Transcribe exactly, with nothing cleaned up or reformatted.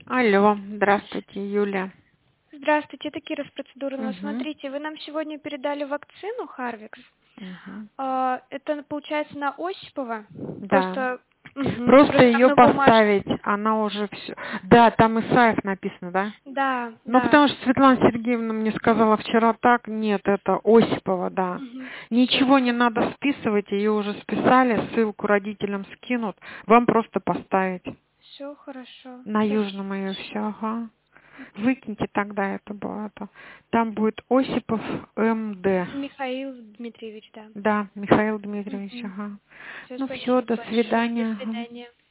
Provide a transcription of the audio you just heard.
Алло, здравствуйте, Юля. Здравствуйте, это Кира с процедурного. Угу. Смотрите, вы нам сегодня передали вакцину Харвикс. Угу. А, Это получается на Осипова. Да. Просто, мгм, Просто просто там ее на бумажке. поставить, она уже все. Да, там Исаев написано, да? Да, Ну, да. потому что Светлана Сергеевна мне сказала вчера так, нет, это Осипова, да. Мгм. Все, Ничего не надо списывать, ее уже списали, ссылку родителям скинут, вам просто поставить. все хорошо. На Спасибо южном ее большое. все, ага. Выкиньте тогда это было. Это. Там будет Осипов МД. Михаил Дмитриевич, да. Да, Михаил Дмитриевич, Угу. ага. Все, Ну все, спасибо до большое. До свидания. Ага. свидания.